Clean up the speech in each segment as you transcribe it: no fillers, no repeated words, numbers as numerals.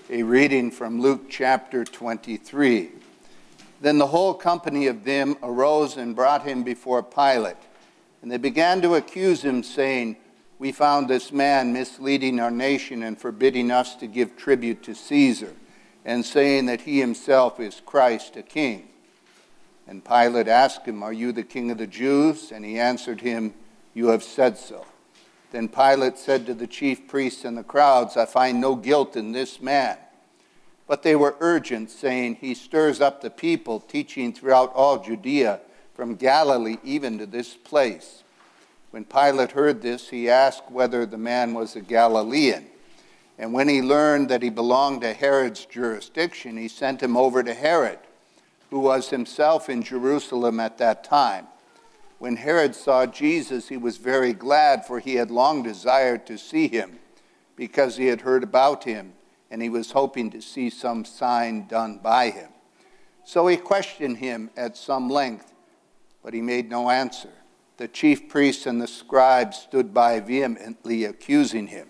A reading from Luke chapter 23. Then the whole company of them arose and brought him before Pilate. And they began to accuse him, saying, "We found this man misleading our nation and forbidding us to give tribute to Caesar, and saying that he himself is Christ, a king." And Pilate asked him, "Are you the king of the Jews?" And he answered him, "You have said so." Then Pilate said to the chief priests and the crowds, "I find no guilt in this man." But they were urgent, saying, "He stirs up the people, teaching throughout all Judea, from Galilee even to this place." When Pilate heard this, he asked whether the man was a Galilean. And when he learned that he belonged to Herod's jurisdiction, he sent him over to Herod, who was himself in Jerusalem at that time. When Herod saw Jesus, he was very glad, for he had long desired to see him, because he had heard about him, and he was hoping to see some sign done by him. So he questioned him at some length, but he made no answer. The chief priests and the scribes stood by vehemently accusing him.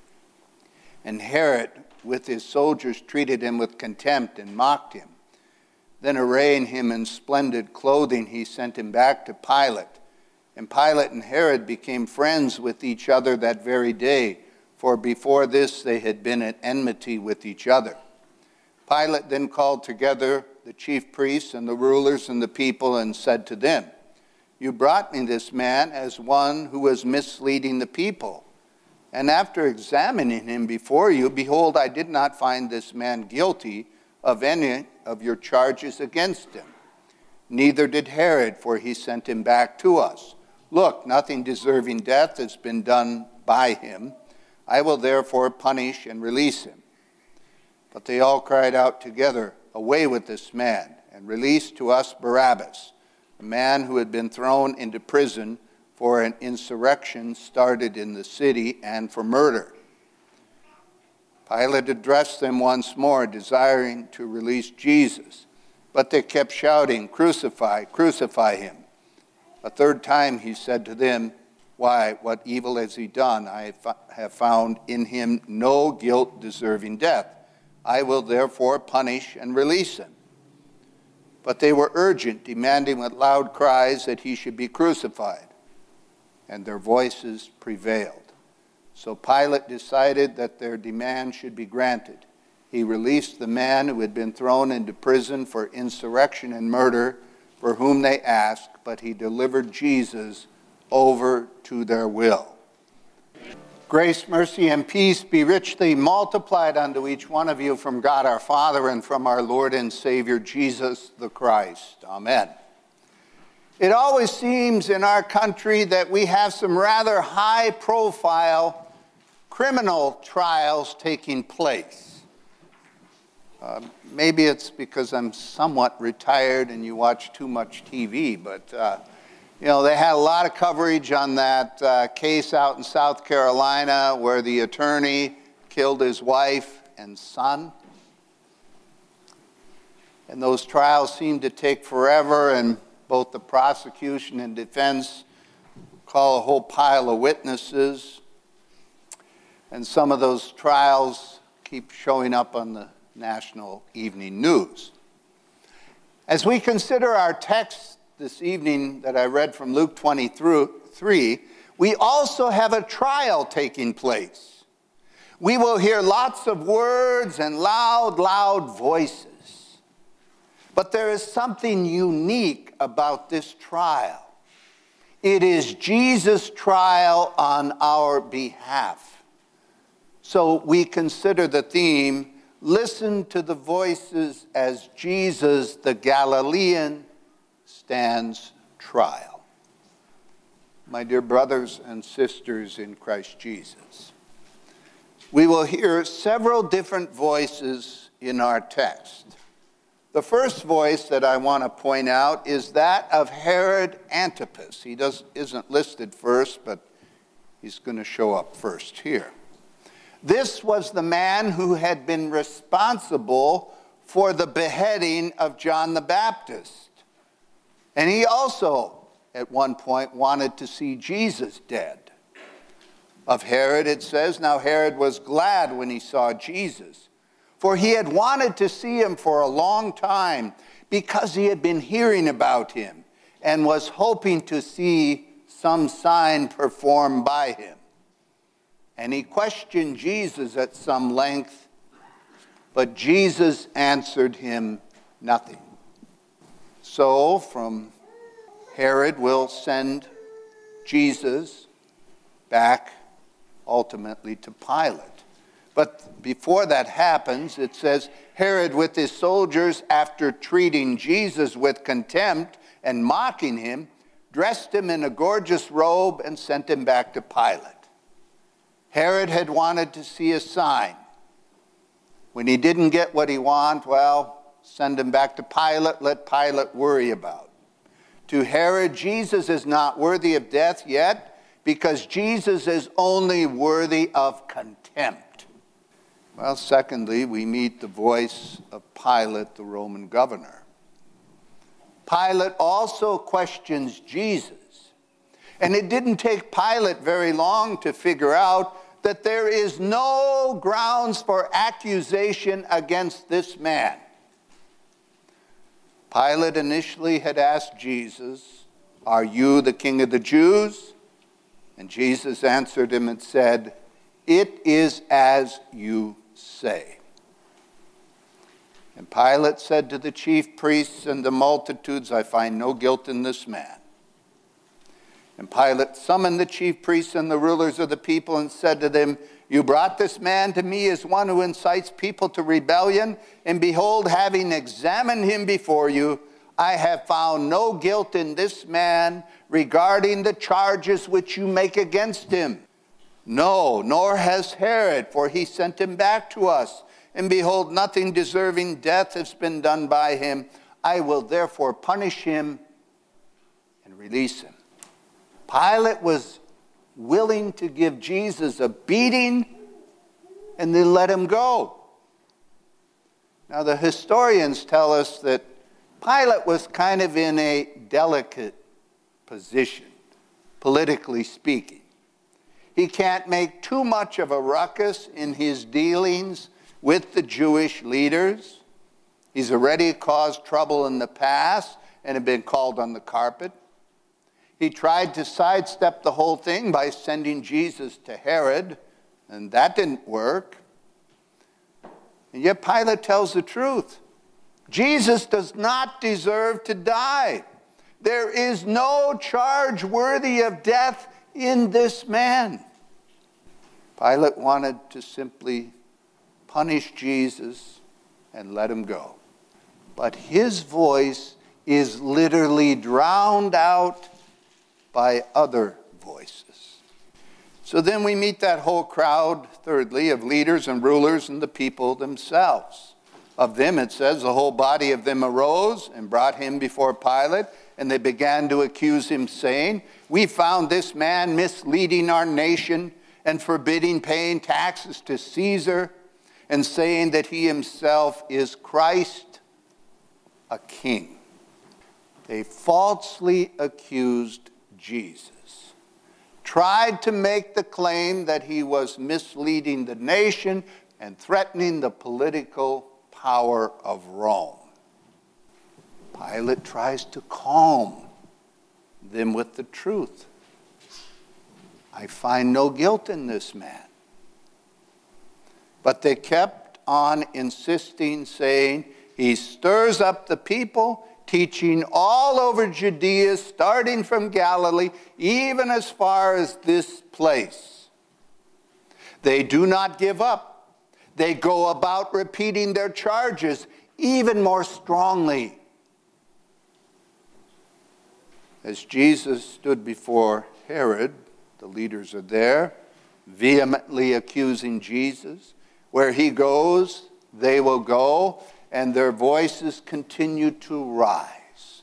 And Herod, with his soldiers, treated him with contempt and mocked him. Then arraying him in splendid clothing, he sent him back to Pilate. And Pilate and Herod became friends with each other that very day, for before this they had been at enmity with each other. Pilate then called together the chief priests and the rulers and the people and said to them, "You brought me this man as one who was misleading the people. And after examining him before you, behold, I did not find this man guilty of any of your charges against him. Neither did Herod, for he sent him back to us. Look, nothing deserving death has been done by him. I will therefore punish and release him." But they all cried out together, "Away with this man, and release to us Barabbas, a man who had been thrown into prison for an insurrection started in the city and for murder." Pilate addressed them once more, desiring to release Jesus. But they kept shouting, "Crucify, crucify him." A third time he said to them, "Why, what evil has he done? I have found in him no guilt deserving death. I will therefore punish and release him." But they were urgent, demanding with loud cries that he should be crucified. And their voices prevailed. So Pilate decided that their demand should be granted. He released the man who had been thrown into prison for insurrection and murder, for whom they asked, but he delivered Jesus over to their will. Grace, mercy, and peace be richly multiplied unto each one of you from God our Father and from our Lord and Savior Jesus the Christ. Amen. It always seems in our country that we have some rather high-profile criminal trials taking place. Maybe it's because I'm somewhat retired and you watch too much TV, but they had a lot of coverage on that case out in South Carolina where the attorney killed his wife and son. And those trials seem to take forever, and both the prosecution and defense call a whole pile of witnesses. And some of those trials keep showing up on the national evening news. As we consider our text this evening that I read from Luke 23, we also have a trial taking place. We will hear lots of words and loud voices. But there is something unique about this trial. It is Jesus' trial on our behalf. So we consider the theme, "Listen to the voices as Jesus the Galilean stands trial." My dear brothers and sisters in Christ Jesus, we will hear several different voices in our text. The first voice that I want to point out is that of Herod Antipas. He isn't listed first, but he's going to show up first here. This was the man who had been responsible for the beheading of John the Baptist. And he also, at one point, wanted to see Jesus dead. Of Herod, it says, "Now Herod was glad when he saw Jesus, for he had wanted to see him for a long time because he had been hearing about him and was hoping to see some sign performed by him. And he questioned Jesus at some length, but Jesus answered him nothing. So from Herod will send Jesus back ultimately to Pilate. But before that happens, it says, Herod with his soldiers, after treating Jesus with contempt and mocking him, dressed him in a gorgeous robe and sent him back to Pilate. Herod had wanted to see a sign. When he didn't get what he wanted, well, send him back to Pilate, let Pilate worry about it. To Herod, Jesus is not worthy of death yet, because Jesus is only worthy of contempt. Well, secondly, we meet the voice of Pilate, the Roman governor. Pilate also questions Jesus. And it didn't take Pilate very long to figure out that there is no grounds for accusation against this man. Pilate initially had asked Jesus, "Are you the king of the Jews?" And Jesus answered him and said, "It is as you say." And Pilate said to the chief priests and the multitudes, "I find no guilt in this man." And Pilate summoned the chief priests and the rulers of the people and said to them, "You brought this man to me as one who incites people to rebellion, and behold, having examined him before you, I have found no guilt in this man regarding the charges which you make against him. No, nor has Herod, for he sent him back to us. And behold, nothing deserving death has been done by him. I will therefore punish him and release him." Pilate was willing to give Jesus a beating and then let him go. Now, the historians tell us that Pilate was kind of in a delicate position, politically speaking. He can't make too much of a ruckus in his dealings with the Jewish leaders. He's already caused trouble in the past and had been called on the carpet. He tried to sidestep the whole thing by sending Jesus to Herod, and that didn't work. And yet Pilate tells the truth. Jesus does not deserve to die. There is no charge worthy of death in this man. Pilate wanted to simply punish Jesus and let him go. But his voice is literally drowned out by other voices. So then we meet that whole crowd, thirdly, of leaders and rulers and the people themselves. Of them, it says, the whole body of them arose and brought him before Pilate, and they began to accuse him, saying, "We found this man misleading our nation and forbidding paying taxes to Caesar, and saying that he himself is Christ, a king." They falsely accused Jesus, tried to make the claim that he was misleading the nation and threatening the political power of Rome. Pilate tries to calm them with the truth. "I find no guilt in this man." But they kept on insisting, saying, "He stirs up the people, teaching all over Judea, starting from Galilee, even as far as this place." They do not give up. They go about repeating their charges even more strongly. As Jesus stood before Herod, the leaders are there, vehemently accusing Jesus. Where he goes, they will go, and their voices continue to rise.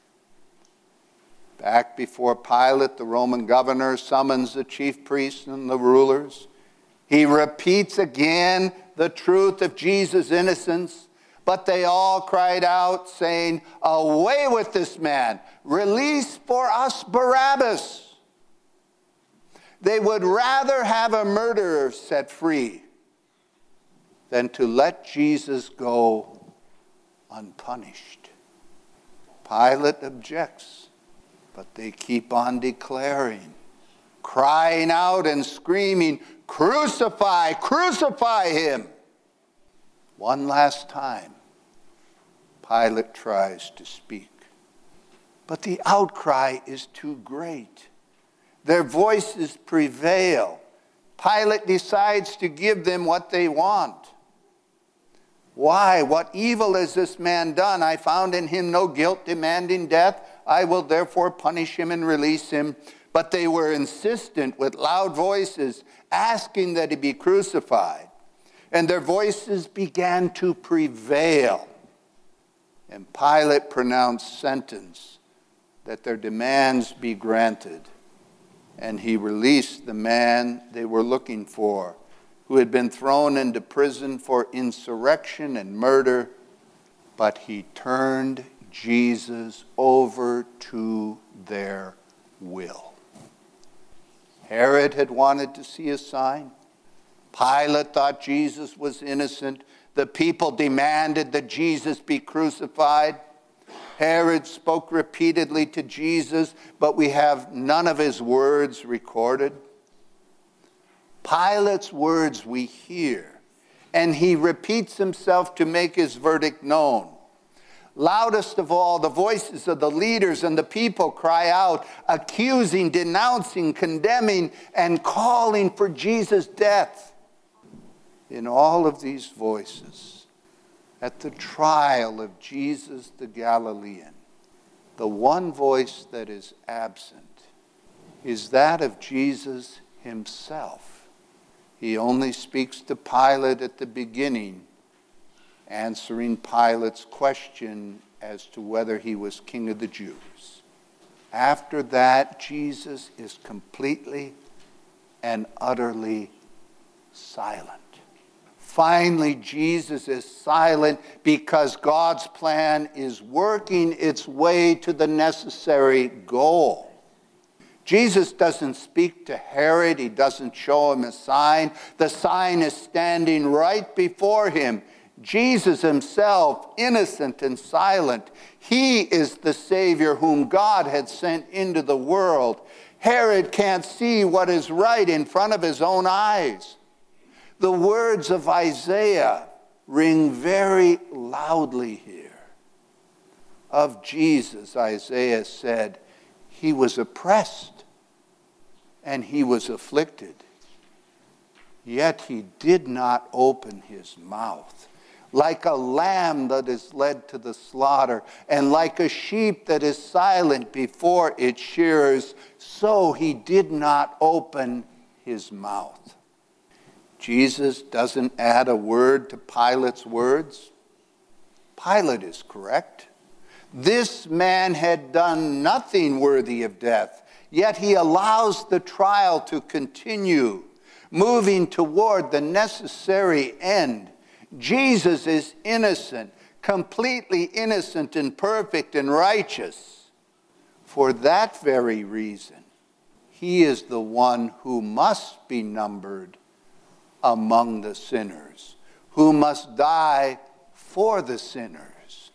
Back before Pilate, the Roman governor summons the chief priests and the rulers. He repeats again the truth of Jesus' innocence, but they all cried out, saying, "Away with this man! Release for us Barabbas!" They would rather have a murderer set free than to let Jesus go unpunished. Pilate objects, but they keep on declaring, crying out and screaming, "Crucify, crucify him!" One last time, Pilate tries to speak. But the outcry is too great. Their voices prevail. Pilate decides to give them what they want. Why? What evil has this man done? I found in him no guilt demanding death. I will therefore punish him and release him. But they were insistent with loud voices, asking that he be crucified. And their voices began to prevail. And Pilate pronounced sentence that their demands be granted. And he released the man they were looking for, who had been thrown into prison for insurrection and murder, but he turned Jesus over to their will. Herod had wanted to see a sign. Pilate thought Jesus was innocent. The people demanded that Jesus be crucified. Herod spoke repeatedly to Jesus, but we have none of his words recorded. Pilate's words we hear, and he repeats himself to make his verdict known. Loudest of all, the voices of the leaders and the people cry out, accusing, denouncing, condemning, and calling for Jesus' death. In all of these voices, at the trial of Jesus the Galilean, the one voice that is absent is that of Jesus himself. He only speaks to Pilate at the beginning, answering Pilate's question as to whether he was king of the Jews. After that, Jesus is completely and utterly silent. Finally, Jesus is silent because God's plan is working its way to the necessary goal. Jesus doesn't speak to Herod. He doesn't show him a sign. The sign is standing right before him. Jesus himself, innocent and silent. He is the Savior whom God had sent into the world. Herod can't see what is right in front of his own eyes. The words of Isaiah ring very loudly here. Of Jesus, Isaiah said, he was oppressed and he was afflicted, yet he did not open his mouth. Like a lamb that is led to the slaughter, and like a sheep that is silent before its shearers, so he did not open his mouth. Jesus doesn't add a word to Pilate's words. Pilate is correct. This man had done nothing worthy of death, yet he allows the trial to continue, moving toward the necessary end. Jesus is innocent, completely innocent and perfect and righteous. For that very reason, he is the one who must be numbered among the sinners, who must die for the sinners,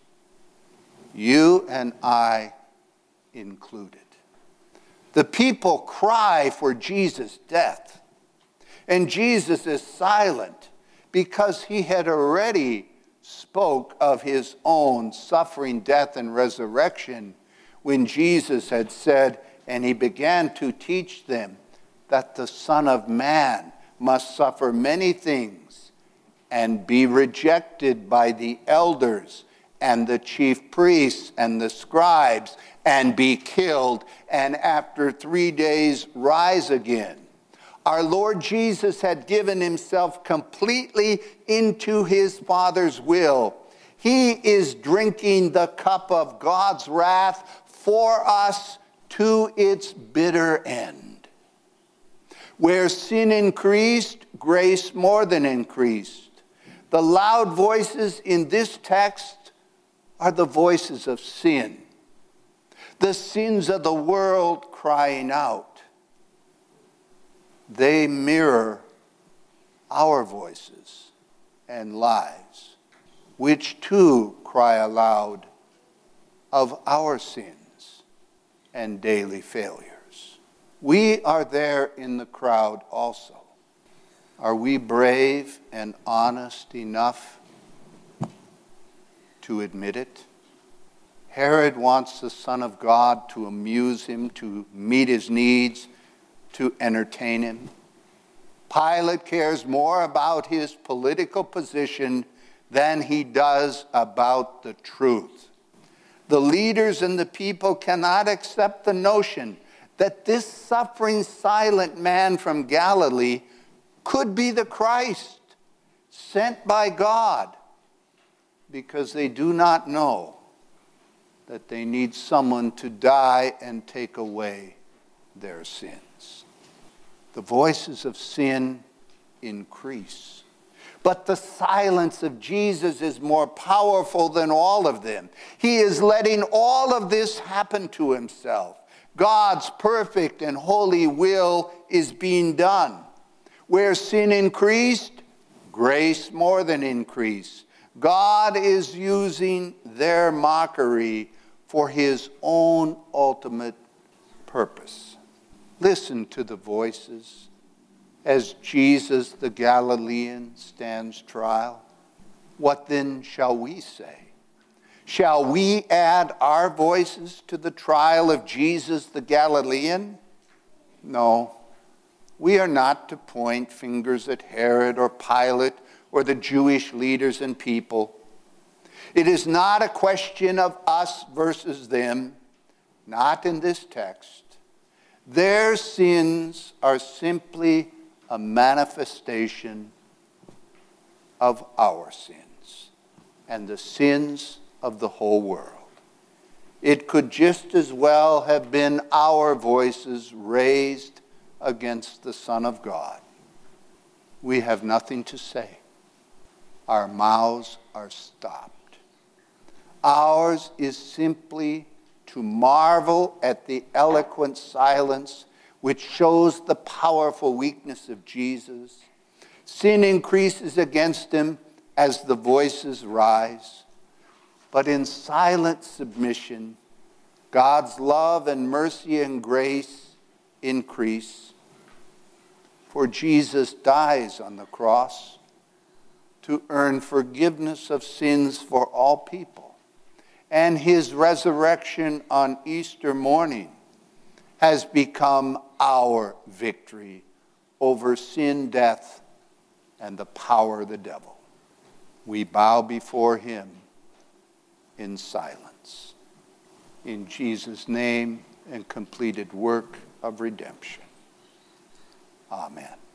you and I included. The people cry for Jesus' death, and Jesus is silent because he had already spoke of his own suffering, death, and resurrection when Jesus had said, and he began to teach them that the Son of Man must suffer many things and be rejected by the elders and the chief priests and the scribes and be killed, and after 3 days rise again. Our Lord Jesus had given himself completely into his Father's will. He is drinking the cup of God's wrath for us to its bitter end. Where sin increased, grace more than increased. The loud voices in this text are the voices of sin. The sins of the world crying out. They mirror our voices and lies, which too cry aloud of our sins and daily failures. We are there in the crowd also. Are we brave and honest enough to admit it? Herod wants the Son of God to amuse him, to meet his needs, to entertain him. Pilate cares more about his political position than he does about the truth. The leaders and the people cannot accept the notion that this suffering, silent man from Galilee could be the Christ, sent by God, because they do not know that they need someone to die and take away their sins. The voices of sin increase, but the silence of Jesus is more powerful than all of them. He is letting all of this happen to himself. God's perfect and holy will is being done. Where sin increased, grace more than increased. God is using their mockery for his own ultimate purpose. Listen to the voices as Jesus the Galilean stands trial. What then shall we say? Shall we add our voices to the trial of Jesus the Galilean? No, we are not to point fingers at Herod or Pilate or the Jewish leaders and people. It is not a question of us versus them, not in this text. Their sins are simply a manifestation of our sins and the sins of the whole world. It could just as well have been our voices raised against the Son of God. We have nothing to say. Our mouths are stopped. Ours is simply to marvel at the eloquent silence which shows the powerful weakness of Jesus. Sin increases against him as the voices rise. But in silent submission, God's love and mercy and grace increase. For Jesus dies on the cross to earn forgiveness of sins for all people. And his resurrection on Easter morning has become our victory over sin, death, and the power of the devil. We bow before him in silence. In Jesus' name and completed work of redemption. Amen.